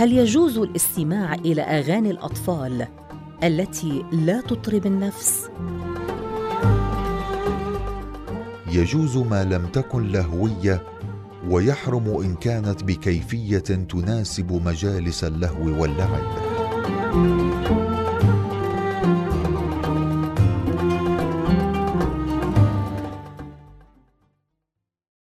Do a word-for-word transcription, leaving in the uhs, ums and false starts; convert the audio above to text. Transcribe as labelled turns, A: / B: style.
A: هل يجوز الاستماع إلى أغاني الأطفال التي لا تطرب النفس؟
B: يجوز ما لم تكن لهوية، ويحرم إن كانت بكيفية تناسب مجالس اللهو واللعب.